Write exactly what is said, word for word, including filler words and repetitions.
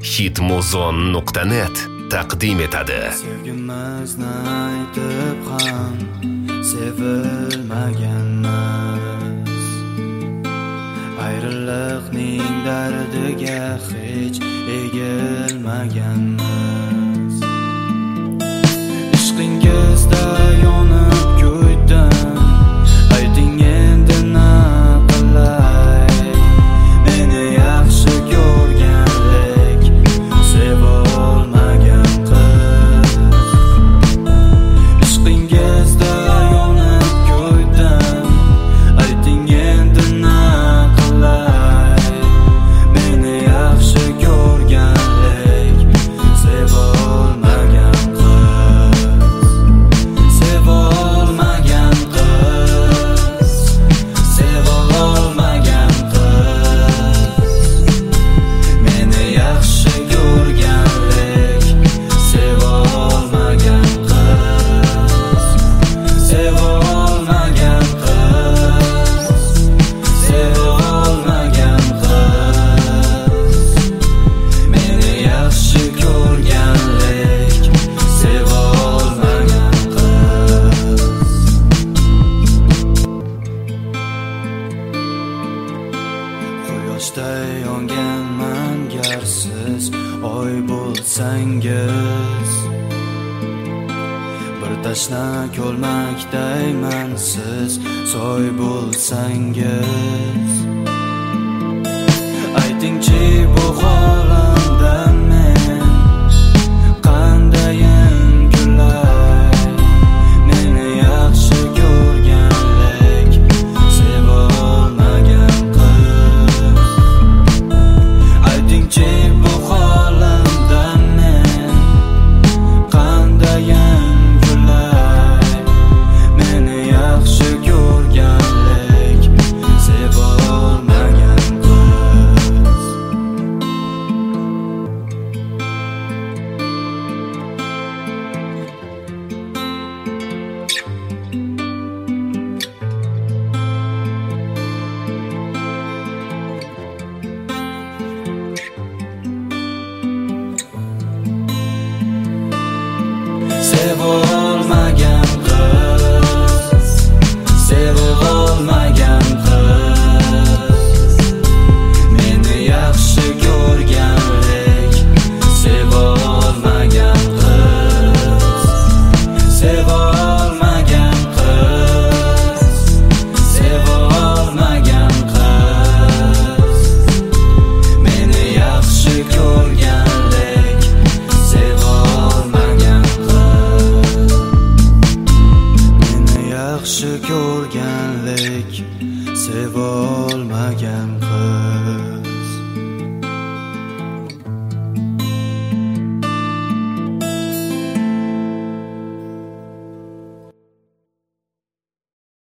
hitmuzon nuqta net taqdim etadi. Sevgimizni aytib ham sevilmaganmiz. Ayriliqning dardiga hech egilmaganmiz. Ishqingizda yonib kuydim, ayting endi na qilay. Meni yaxshi ko'rganlik sevolmagan qiz. Ishqingizda yonib kuydim, ayting endi na qilay. Meni yaxshi ko'rganlik sevolmagan qiz. Sevolmagan qiz. Sevolmagan qiz. Meni yaxshi ko'rganlik sevolmagan qiz. Sevolmagan qiz. Sevolmagan qiz. Meni yaxshi ko'rganlik sevolmagan qiz. Quyoshday yonganman gar siz oy bo'lsangiz. Bir tashna ko'lmakdayman siz soy bo'lsangiz. Aytingchi bu holamda men qandayin kulay. Meni yaxshi ko'rganlik sevolmagan qiz. Aytingchi bu holamda men qandayin kulay. Meni yaxshi ko'rganlik sevolmagan qiz. Sevolmagan qiz. Sevolmagan qiz. Meni yaxshi ko'rganlik sevolmagan qiz. Sevolmagan qiz. Sevolmagan qiz. Meni yaxshi ko'rganlik sevolmagan qiz. Meni yaxshi ko'rganlik sevolmagan qiz.